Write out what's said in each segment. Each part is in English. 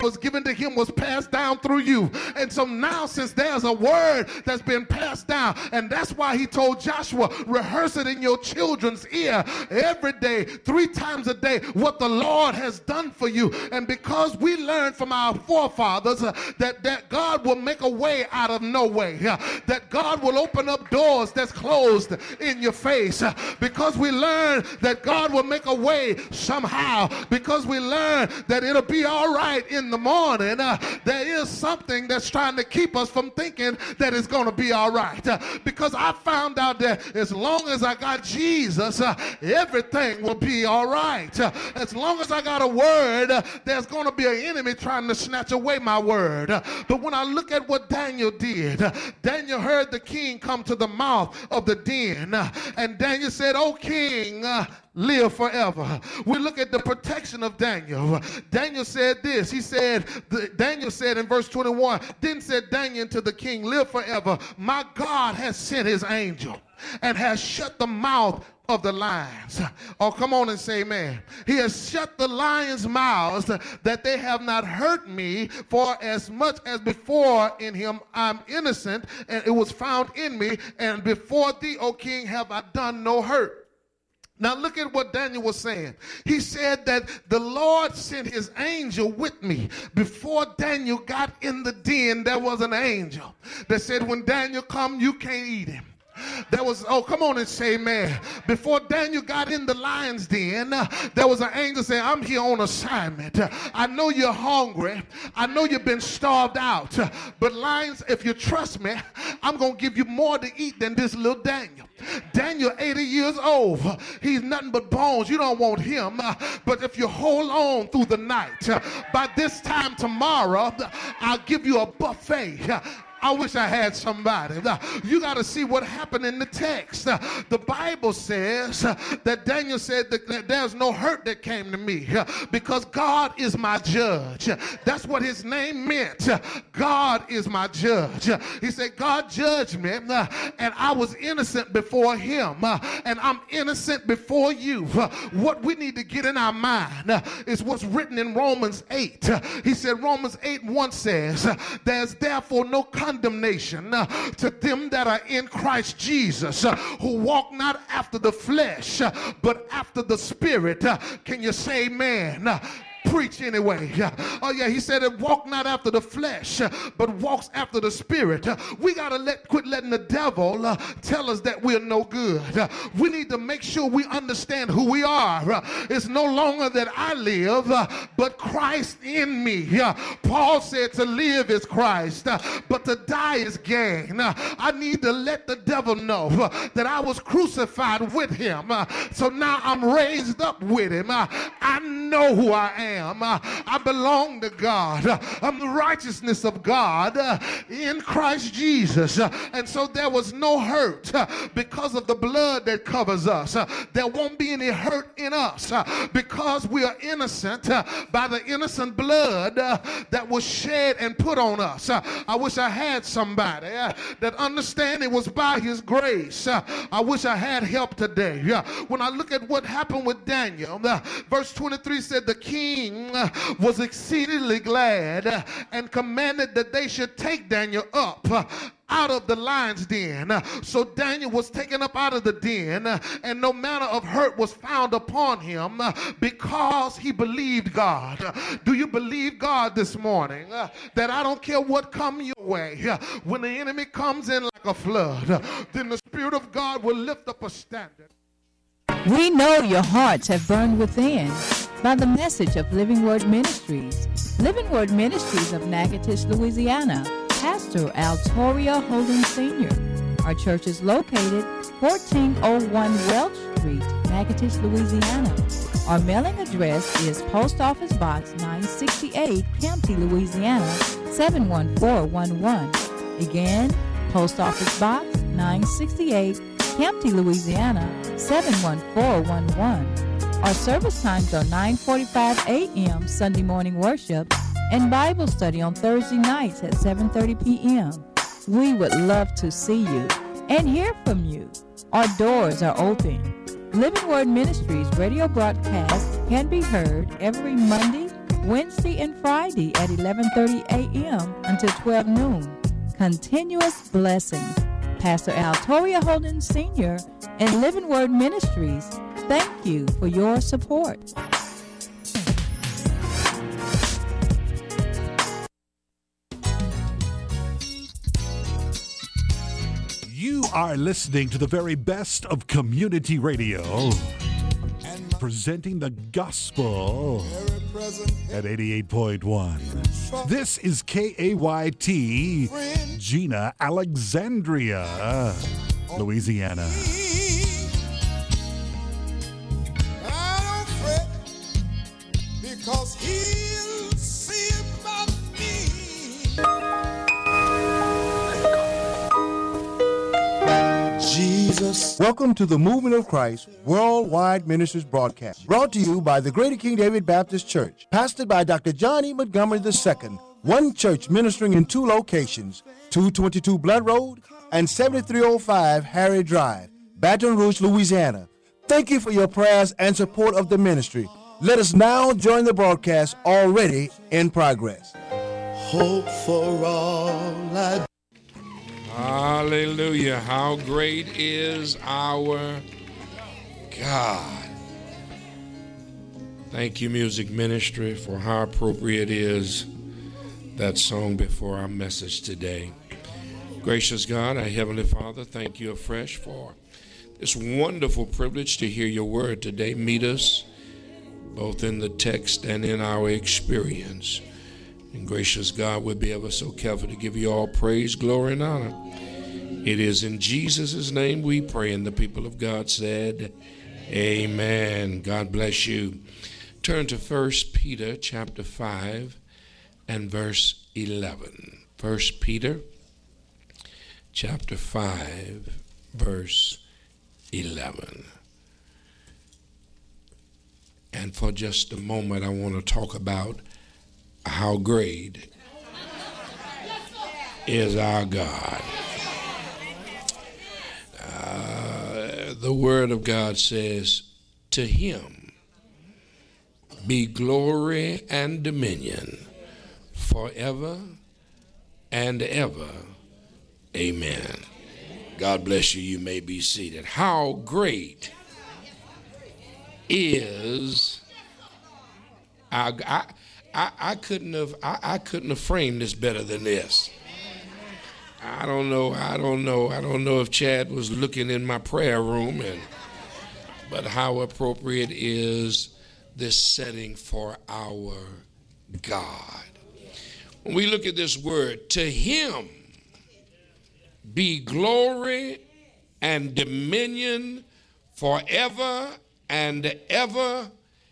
was given to him was passed down through you. And so now, since there's a word that's been passed down, and that's why he told Joshua, rehearse it in your children's ear every day, 3 times a day, what the Lord has done for you. And because we learned from our forefathers that God will make a way out of no way, that God will open up doors that's closed in your face, because we learned that God will make a way somehow, because we learned that it'll be all right in the morning, there is something that's trying to keep us from thinking that it's going to be all right. Because I found out that as long as I got Jesus, everything will be all right. As long as I got a word, there's going to be an enemy trying to snatch away my word. But when I look at what Daniel did, Daniel heard the king come to the mouth of the den, and Daniel said, "O king, live forever." We look at the protection of Daniel. Daniel said this. He said, Daniel said in verse 21, then said Daniel to the king, "Live forever. My God has sent his angel and has shut the mouth of the lions." Oh, come on and say amen. He has shut the lions' mouths that they have not hurt me, for as much as before in him I'm innocent, and it was found in me, and before thee, O king, have I done no hurt. Now look at what Daniel was saying. He said that the Lord sent his angel with me. Before Daniel got in the den, there was an angel that said, when Daniel come, you can't eat him. There was, oh, come on and say amen. Before Daniel got in the lion's den, there was an angel saying, I'm here on assignment. I know you're hungry. I know you've been starved out. But lions, if you trust me, I'm going to give you more to eat than this little Daniel. Daniel, 80 years old. He's nothing but bones. You don't want him. But if you hold on through the night, by this time tomorrow, I'll give you a buffet. I wish I had somebody. You got to see what happened in the text. The Bible says that Daniel said that there's no hurt that came to me because God is my judge. That's what his name meant. God is my judge. He said, God judged me, and I was innocent before him, and I'm innocent before you. What we need to get in our mind is what's written in Romans 8. He said, Romans 8:1 says, there's therefore no condemnation to them that are in Christ Jesus, who walk not after the flesh, but after the Spirit. Can you say amen? Preach anyway. Oh yeah, he said it walk not after the flesh, but walks after the Spirit. We got to quit letting the devil tell us that we're no good. We need to make sure we understand who we are. It's no longer that I live, but Christ in me. Paul said to live is Christ, but to die is gain. I need to let the devil know that I was crucified with him, so now I'm raised up with him. I know who I am. I belong to God. I'm the righteousness of God in Christ Jesus. And so there was no hurt because of the blood that covers us. There won't be any hurt in us because we are innocent by the innocent blood that was shed and put on us. I wish I had somebody that understand it was by his grace. I wish I had help today. When I look at what happened with Daniel, verse 23 said the king was exceedingly glad and commanded that they should take Daniel up out of the lion's den. So Daniel was taken up out of the den, and no manner of hurt was found upon him because he believed God. Do you believe God this morning? That I don't care what comes your way. When the enemy comes in like a flood, then the Spirit of God will lift up a standard. We know your hearts have burned within by the message of Living Word Ministries. Living Word Ministries of Natchitoches, Louisiana. Pastor Altoria Holden Sr. Our church is located 1401 Welch Street, Natchitoches, Louisiana. Our mailing address is Post Office Box 968, Campty, Louisiana 71411. Again, Post Office Box 968, Campty, Louisiana 71411. Our service times are 9:45 a.m. Sunday morning worship and Bible study on Thursday nights at 7:30 p.m. We would love to see you and hear from you. Our doors are open. Living Word Ministries radio broadcast can be heard every Monday Wednesday and Friday at 11:30 a.m. until 12 noon. Continuous blessings. Pastor Al Toria Holden Sr. and Living Word Ministries, thank you for your support. You are listening to the very best of community radio, presenting the gospel at 88.1. This is KAYT, Gina, Alexandria, Louisiana. I don't fret, because he'll see about me. Jesus. Welcome to the Movement of Christ Worldwide Ministries broadcast, brought to you by the Greater King David Baptist Church, pastored by Dr. John E. Montgomery II, one church ministering in two locations, 222 Blood Road and 7305 Harry Drive, Baton Rouge, Louisiana. Thank you for your prayers and support of the ministry. Let us now join the broadcast already in progress. Hope for all I. Hallelujah. How great is our God. Thank you, music ministry, for how appropriate is that song before our message today. Gracious God, our Heavenly Father, thank you afresh for this wonderful privilege to hear your word today. Meet us both in the text and in our experience. And gracious God, we'll be ever so careful to give you all praise, glory, and honor. It is in Jesus' name we pray, and the people of God said, amen. God bless you. Turn to 1 Peter chapter 5 and verse 11. 1 Peter chapter 5, verse 11. And for just a moment, I want to talk about how great is our God. The word of God says, to him be glory and dominion forever and ever. Amen. God bless you. You may be seated. How great is our God. I couldn't have framed this better than this. I don't know if Chad was looking in my prayer room, but how appropriate is this setting for our God. When we look at this word, to him be glory and dominion forever and ever.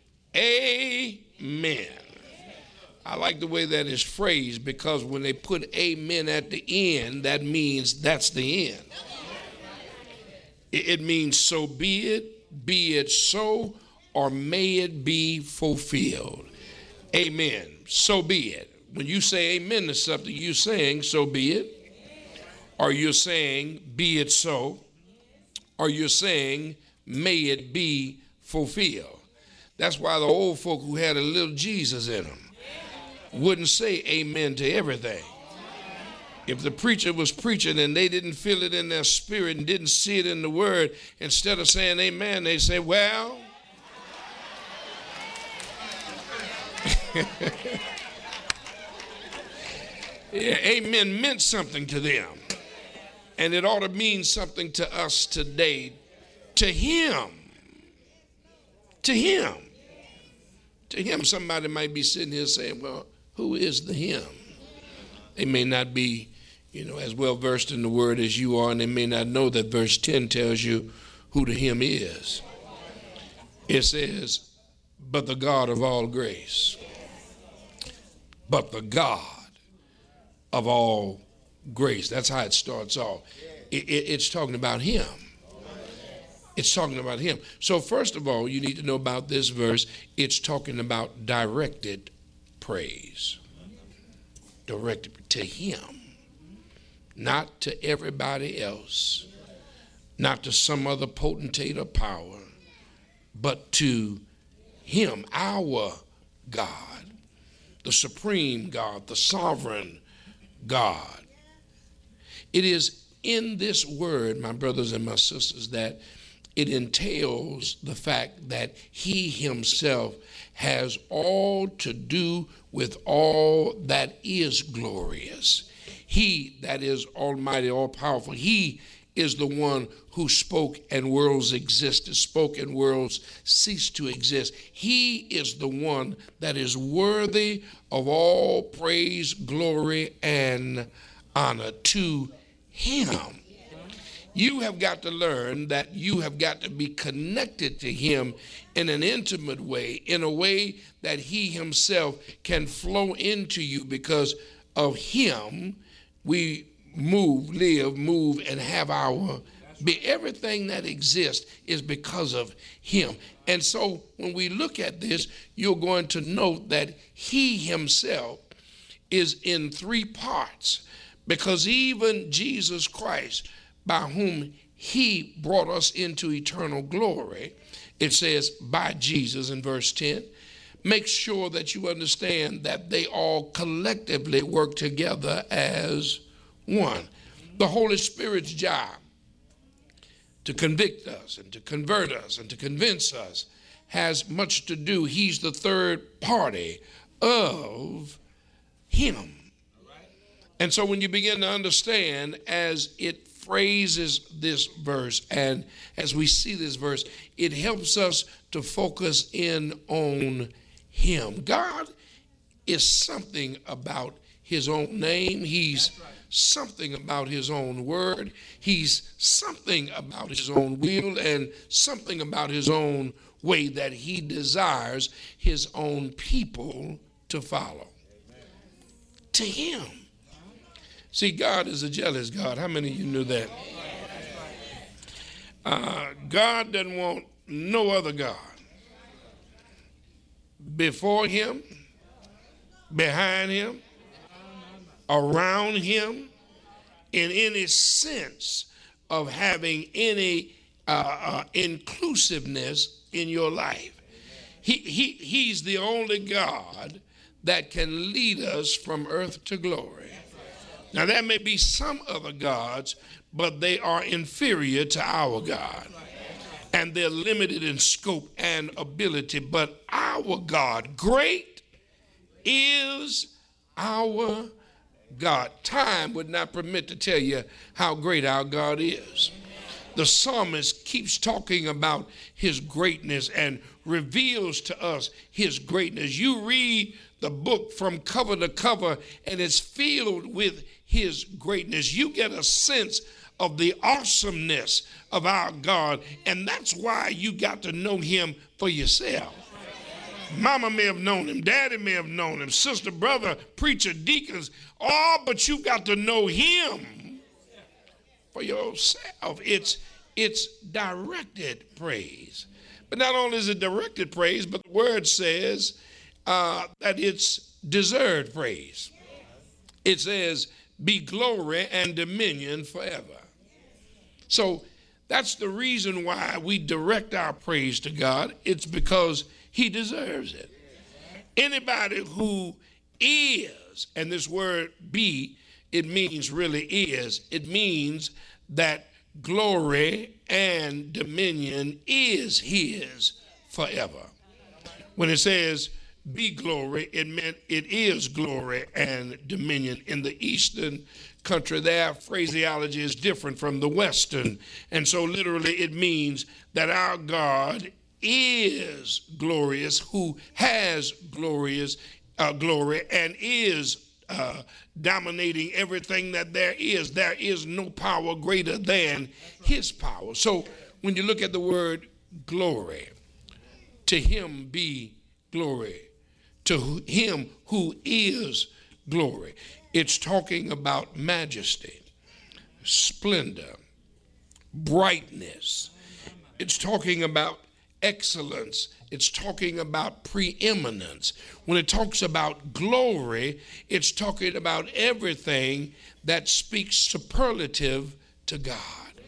Amen. I like the way that is phrased, because when they put amen at the end, that means that's the end. It means so be it so, or may it be fulfilled. Amen. So be it. When you say amen to something, you're saying so be it, or you're saying be it so, or you're saying may it be fulfilled. That's why the old folk who had a little Jesus in them wouldn't say amen to everything. If the preacher was preaching and they didn't feel it in their spirit and didn't see it in the word, instead of saying amen, they say, well, yeah, amen meant something to them. And it ought to mean something to us today. To him. To him. To him, somebody might be sitting here saying, well, who is the him? They may not be, as well versed in the word as you are, and they may not know that verse 10 tells you who the him is. It says, but the God of all grace. But the God of all grace. That's how it starts off. It's talking about him. It's talking about him. So first of all, you need to know about this verse. It's talking about directed praise. Directed to him. Not to everybody else. Not to some other potentate or power. But to him, our God. the supreme God, the sovereign God. It is in this word, my brothers and my sisters, that it entails the fact that he himself has all to do with all that is glorious. He that is almighty, all powerful, he is the one who spoke and worlds existed, spoke and worlds ceased to exist. He is the one that is worthy of all praise, glory, and honor. To him, you have got to learn that you have got to be connected to him in an intimate way, in a way that he himself can flow into you. Because of him, we move, live, move, and have our be. Everything that exists is because of him. And so when we look at this, you're going to note that he himself is in three parts, because even Jesus Christ, by whom he brought us into eternal glory, it says by Jesus in verse 10, make sure that you understand that they all collectively work together as one. The Holy Spirit's job to convict us and to convert us and to convince us has much to do. He's the third party of him. And so when you begin to understand, as it phrases this verse and as we see this verse, it helps us to focus in on him. God is something about his own name. He's something about his own word. He's something about his own will and something about his own way that he desires his own people to follow. To him. See, God is a jealous God. How many of you knew that? God doesn't want no other God before him, behind him, around him, in any sense of having any inclusiveness in your life. He's the only God that can lead us from earth to glory. Now, there may be some other gods, but they are inferior to our God. And they're limited in scope and ability. But our God, great is our God. Time would not permit to tell you how great our God is. The psalmist keeps talking about his greatness and reveals to us his greatness. You read the book from cover to cover, and it's filled with his greatness. You get a sense of the awesomeness of our God, and that's why you got to know him for yourself. Mama may have known him, daddy may have known him, sister, brother, preacher, deacons, all, but you got to know him for yourself. It's directed praise. But not only is it directed praise, but the word says that it's deserved praise. It says, be glory and dominion forever. So that's the reason why we direct our praise to God. It's because he deserves it. Anybody who is, and this word be, it means really is. It means that glory and dominion is his forever. When it says be glory, it meant it is glory and dominion. In the Eastern country, their phraseology is different from the Western. And so literally it means that our God is glorious, who has glorious glory and is dominating everything that there is. There is no power greater than his power. So when you look at the word glory, to him be glory. To him who is glory. It's talking about majesty, splendor, brightness. It's talking about excellence. It's talking about preeminence. When it talks about glory, it's talking about everything that speaks superlative to God.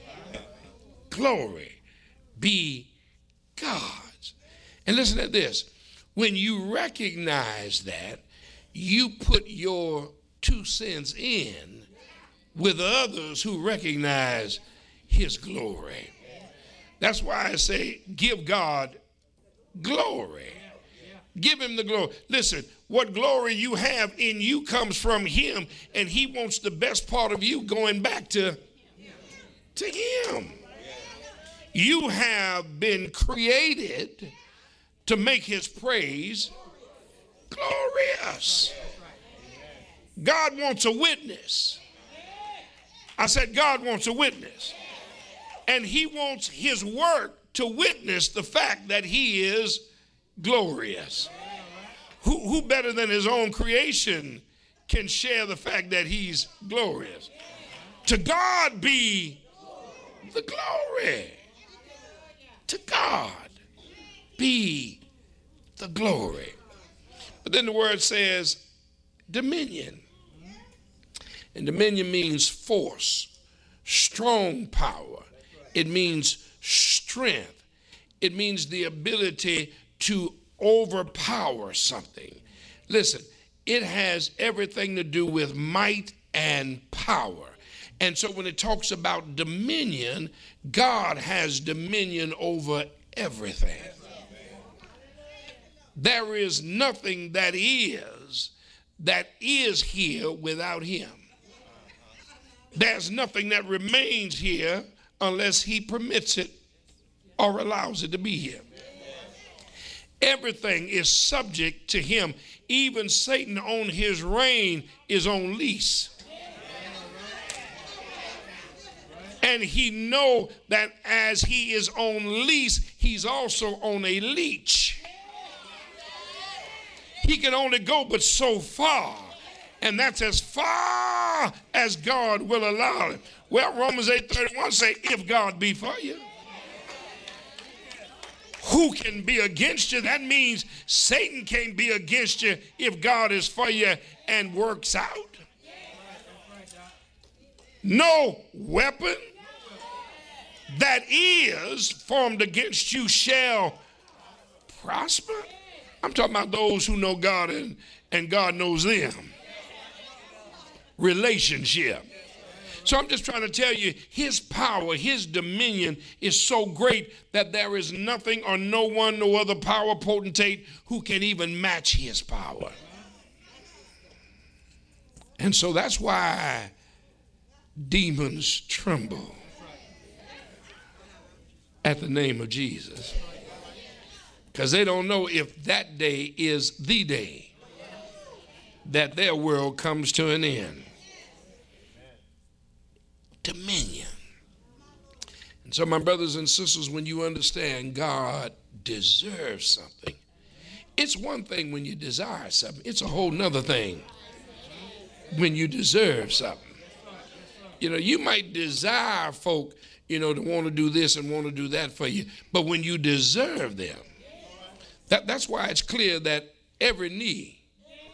Glory be God's. And listen to this. When you recognize that, you put your 2 cents in with others who recognize his glory. That's why I say give God glory. Give him the glory. Listen, what glory you have in you comes from him, and he wants the best part of you going back to him. You have been created to make his praise glorious. God wants a witness. I said God wants a witness. And he wants his work to witness the fact that he is glorious. Who better than his own creation can share the fact that he's glorious? To God be the glory. To God be the glory. But then the word says dominion. And dominion means force, strong power. It means strength. It means the ability to overpower something. Listen, it has everything to do with might and power. And so when it talks about dominion, God has dominion over everything. There is nothing that is here without him. There's nothing that remains here unless he permits it or allows it to be here. Everything is subject to him. Even Satan on his reign is on lease. And he know that as he is on lease, he's also on a leech. He can only go but so far. And that's as far as God will allow it. Well, Romans 8:31 say, if God be for you, who can be against you? That means Satan can't be against you if God is for you and works out. No weapon that is formed against you shall prosper. I'm talking about those who know God and God knows them. Relationship. So I'm just trying to tell you, his power, his dominion is so great that there is nothing or no one, no other power potentate who can even match his power. And so that's why demons tremble at the name of Jesus. Because they don't know if that day is the day that their world comes to an end. Dominion. And so, my brothers and sisters, when you understand God deserves something, it's one thing when you desire something. It's a whole nother thing when you deserve something. You know, you might desire folk, to want to do this and want to do that for you. But when you deserve them, that's why it's clear that every knee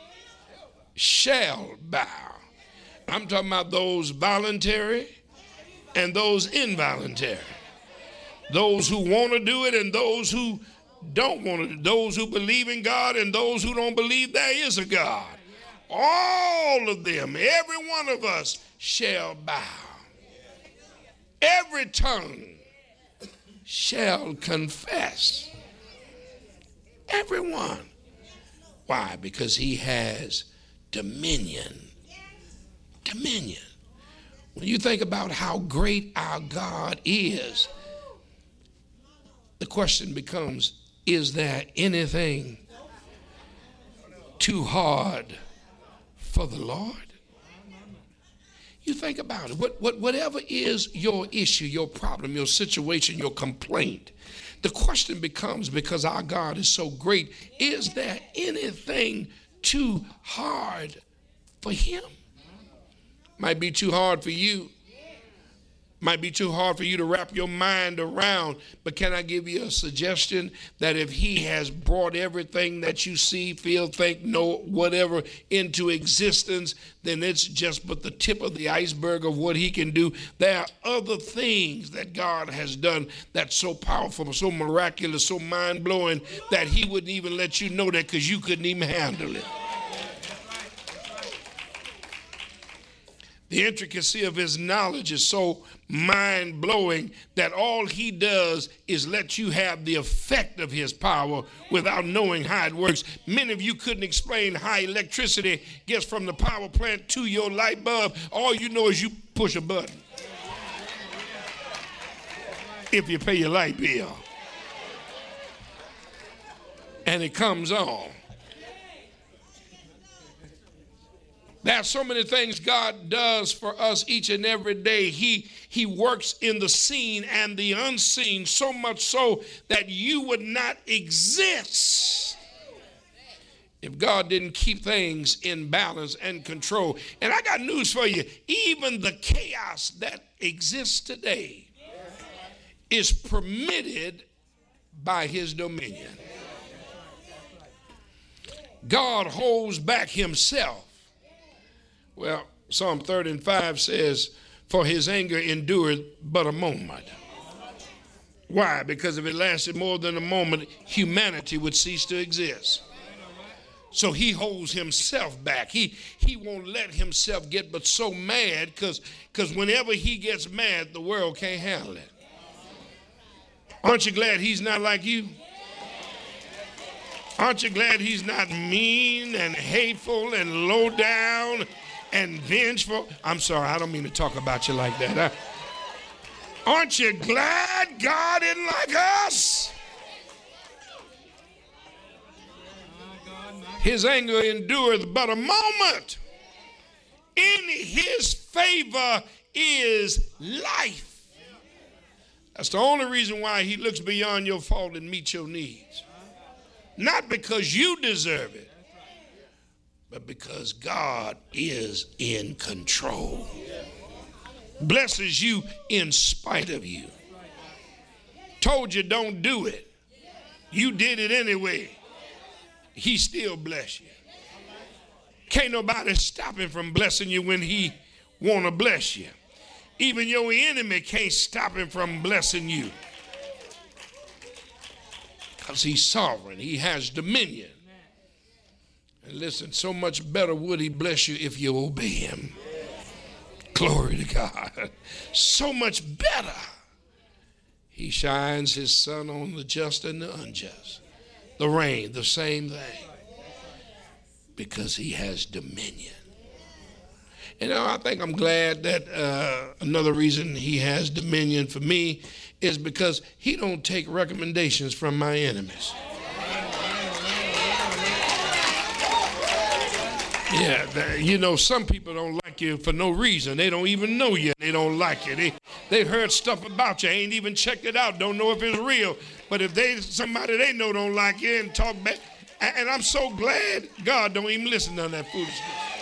shall bow. I'm talking about those voluntary and those involuntary. Those who want to do it and those who don't want to do it. Those who believe in God and those who don't believe there is a God. All of them, every one of us shall bow. Every tongue shall confess. Everyone. Why? Because he has dominion. Dominion. When you think about how great our God is, the question becomes, is there anything too hard for the Lord? You think about it. Whatever is your issue, your problem, your situation, your complaint, the question becomes, because our God is so great, is there anything too hard for him? Might be too hard for you. Might be too hard for you to wrap your mind around. But can I give you a suggestion that if he has brought everything that you see, feel, think, know, whatever into existence, then it's just but the tip of the iceberg of what he can do. There are other things that God has done that's so powerful, so miraculous, so mind-blowing that he wouldn't even let you know that because you couldn't even handle it. The intricacy of his knowledge is so mind-blowing that all he does is let you have the effect of his power without knowing how it works. Many of you couldn't explain how electricity gets from the power plant to your light bulb. All you know is you push a button. If you pay your light bill. And it comes on. There are so many things God does for us each and every day. He works in the seen and the unseen, so much so that you would not exist if God didn't keep things in balance and control. And I got news for you. Even the chaos that exists today is permitted by his dominion. God holds back himself. Well, Psalm 30:5 says, for his anger endured but a moment. Why? Because if it lasted more than a moment, humanity would cease to exist. So he holds himself back. He won't let himself get but so mad because whenever he gets mad, the world can't handle it. Aren't you glad he's not like you? Aren't you glad he's not mean and hateful and low down and vengeful? I'm sorry, I don't mean to talk about you like that. Aren't you glad God isn't like us? His anger endureth but a moment. In his favor is life. That's the only reason why he looks beyond your fault and meets your needs. Not because you deserve it, but because God is in control. Blesses you in spite of you. Told you don't do it. You did it anyway. He still bless you. Can't nobody stop him from blessing you when he want to bless you. Even your enemy can't stop him from blessing you. Because he's sovereign. He has dominion. And listen, so much better would he bless you if you obey him. Glory to God. So much better. He shines his sun on the just and the unjust. The rain, the same thing. Because he has dominion. You know, I think I'm glad that another reason he has dominion for me is because he don't take recommendations from my enemies. Yeah, you know, some people don't like you for no reason. They don't even know you. They don't like you. They heard stuff about you, ain't even checked it out, don't know if it's real. But if somebody they know don't like you and talk back, and I'm so glad God don't even listen to that foolishness.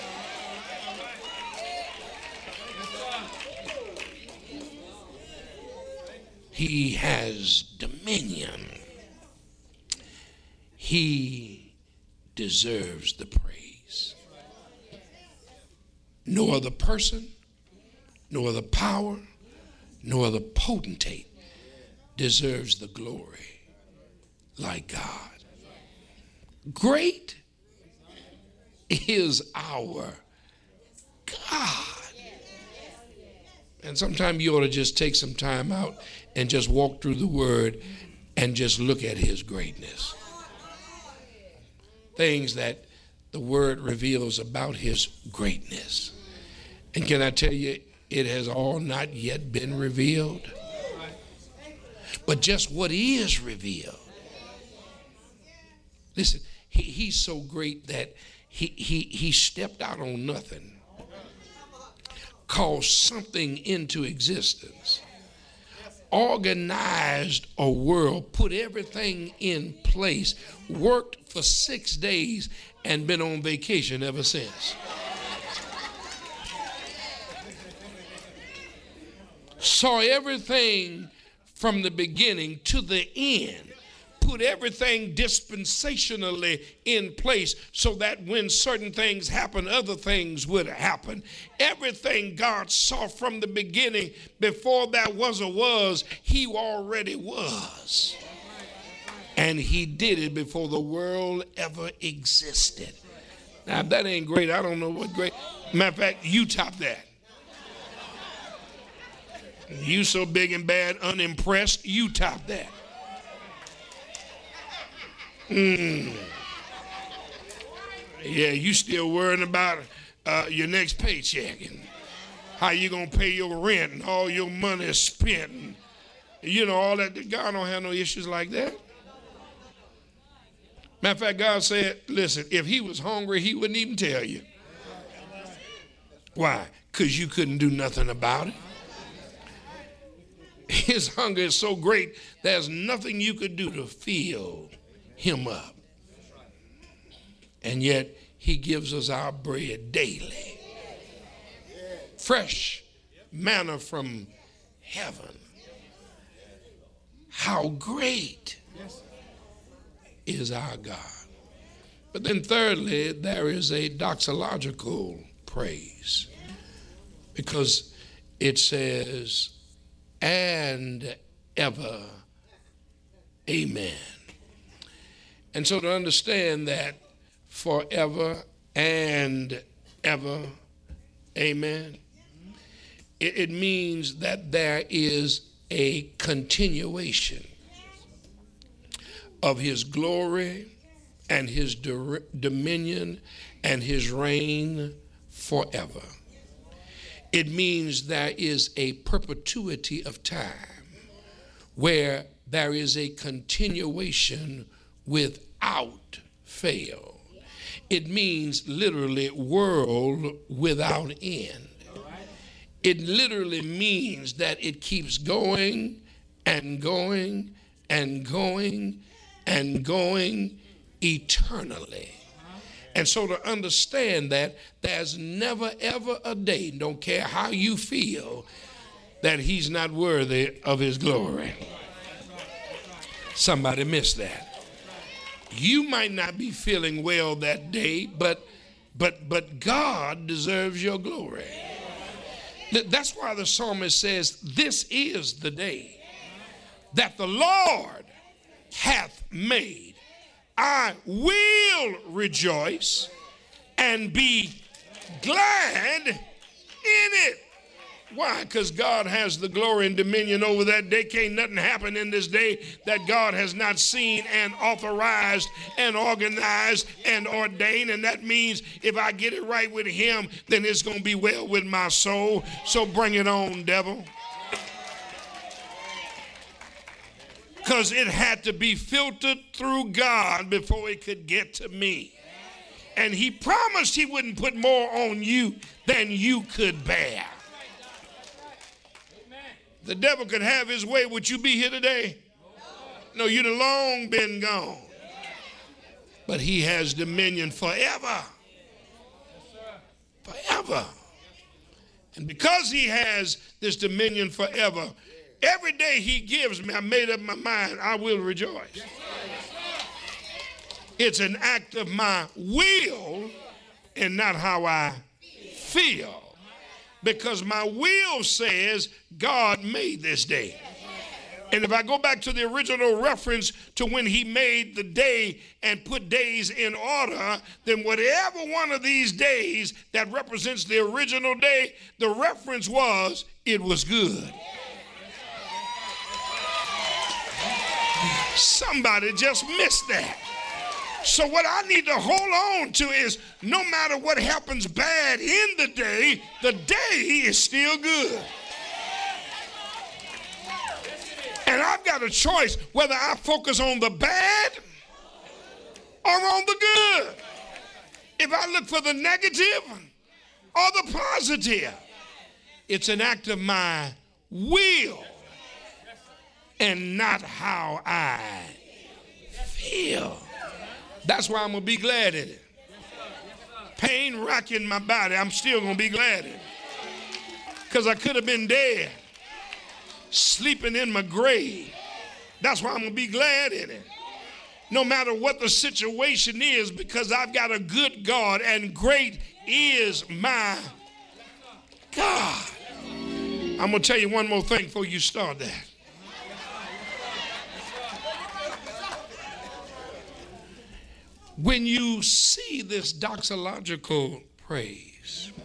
He has dominion. He deserves the praise. No other person, no other power, no other potentate deserves the glory like God. Great is our God. And sometimes you ought to just take some time out and just walk through the word and just look at his greatness. Things that the word reveals about his greatness. And can I tell you, it has all not yet been revealed. But just what is revealed. Listen, he's so great that he stepped out on nothing. Called something into existence. Organized a world, put everything in place, worked for 6 days, and been on vacation ever since. Saw everything from the beginning to the end. Put everything dispensationally in place so that when certain things happen, other things would happen. Everything God saw from the beginning, before there was a was, he already was. And he did it before the world ever existed. Now, if that ain't great, I don't know what great. Matter of fact, you top that. You so big and bad, unimpressed, you top that. Yeah, you still worrying about your next paycheck and how you gonna pay your rent and all your money is spent. And, you know, all that. God don't have no issues like that. Matter of fact, God said, listen, if he was hungry, he wouldn't even tell you. Why? Because you couldn't do nothing about it. His hunger is so great, there's nothing you could do to fill him up. And yet, he gives us our bread daily. Fresh manna from heaven. How great is our God. But then thirdly, there is a doxological praise. Because it says, and ever, amen. And so to understand that forever and ever, amen, it means that there is a continuation of his glory and his dominion and his reign forever. It means there is a perpetuity of time where there is a continuation without fail. It means literally world without end. It literally means that it keeps going and going and going and going eternally. And so to understand that, there's never ever a day, don't care how you feel, that he's not worthy of his glory. Somebody missed that. You might not be feeling well that day, but God deserves your glory. That's why the psalmist says, this is the day that the Lord hath made. I will rejoice and be glad in it. Why? Because God has the glory and dominion over that day. Can't nothing happen in this day that God has not seen and authorized and organized and ordained. And that means if I get it right with him, then it's going to be well with my soul. So bring it on, devil. Because it had to be filtered through God before it could get to me. And he promised he wouldn't put more on you than you could bear. The devil could have his way. Would you be here today? No, you'd have long been gone. But he has dominion forever. Forever. And because he has this dominion forever, every day he gives me, I made up my mind, I will rejoice. It's an act of my will and not how I feel. Because my will says God made this day. And if I go back to the original reference to when he made the day and put days in order, then whatever one of these days that represents the original day, the reference was, it was good. Somebody just missed that. So what I need to hold on to is no matter what happens bad in the day is still good. And I've got a choice whether I focus on the bad or on the good. If I look for the negative or the positive, it's an act of my will and not how I feel. That's why I'm going to be glad in it. Pain racking my body, I'm still going to be glad in it. Because I could have been dead, sleeping in my grave. That's why I'm going to be glad in it. No matter what the situation is, because I've got a good God and great is my God. I'm going to tell you one more thing before you start that. When you see this doxological praise,